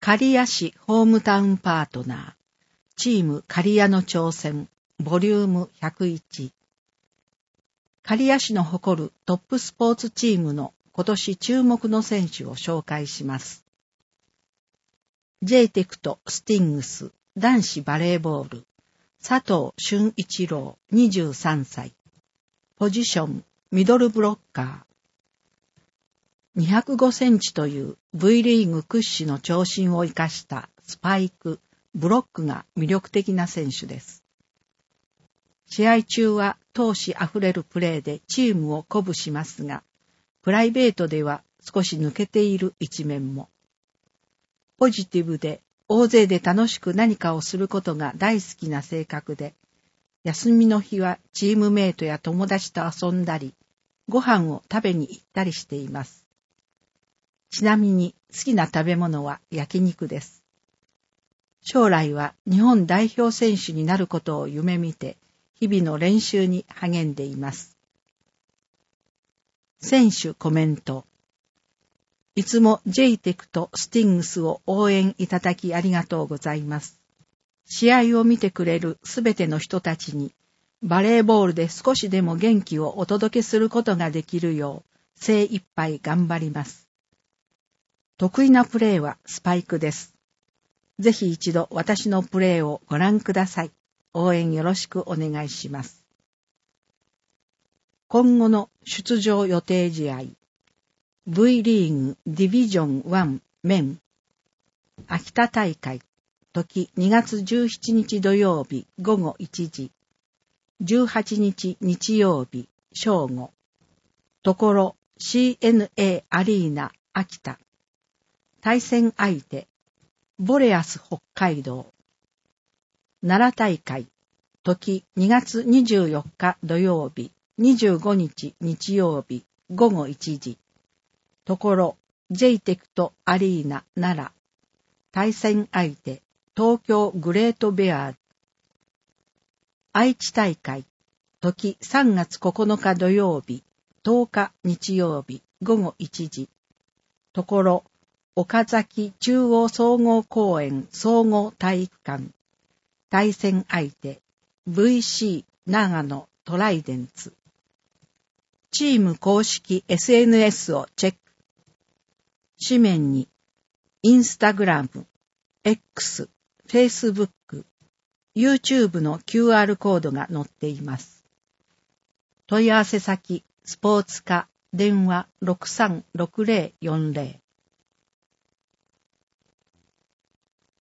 刈谷市ホームタウンパートナー、チーム刈谷の挑戦、ボリューム101。刈谷市の誇るトップスポーツチームの今年注目の選手を紹介します。JTECスティングス男子バレーボール、佐藤俊一郎23歳。ポジション、ミドルブロッカー。205センチという V リーグ屈指の長身を生かしたスパイク、ブロックが魅力的な選手です。試合中は闘志あふれるプレーでチームを鼓舞しますが、プライベートでは少し抜けている一面も。ポジティブで大勢で楽しく何かをすることが大好きな性格で、休みの日はチームメイトや友達と遊んだり、ご飯を食べに行ったりしています。ちなみに好きな食べ物は焼肉です。将来は日本代表選手になることを夢見て、日々の練習に励んでいます。選手コメント。いつも JTECとスティングスを応援いただきありがとうございます。試合を見てくれるすべての人たちに、バレーボールで少しでも元気をお届けすることができるよう、精一杯頑張ります。得意なプレーはスパイクです。ぜひ一度私のプレーをご覧ください。応援よろしくお願いします。今後の出場予定試合。V リーグディビジョン1メン。秋田大会。時2月17日土曜日午後1時。18日日曜日正午。ところ CNA アリーナ秋田。対戦相手。ボレアス北海道。奈良大会。時2月24日土曜日、25日日曜日午後1時。ところ JTEC アリーナ奈良。対戦相手。東京グレートベアーズ。愛知大会。時3月9日土曜日、10日日曜日午後1時。ところ岡崎中央総合公園総合体育館。対戦相手 VC 長野トライデンツ。チーム公式 SNS をチェック。紙面にインスタグラム、X、Facebook、YouTube の QR コードが載っています。問い合わせ先スポーツ課電話 636040